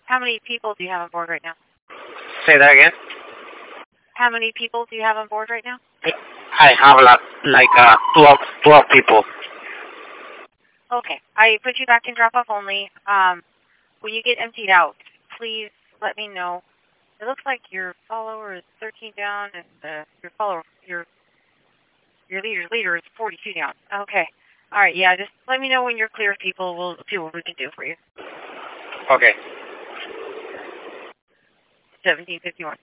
How many people do you have on board right now? Say that again. How many people do you have on board right now? I have like 12 people. Okay. I put you back in drop-off only. When you get emptied out, please let me know. It looks like your follower is 13 down, and your leader is 42 down. Okay. All right. Yeah. Just let me know when you're clear of people. We'll see what we can do for you. Okay. 1751.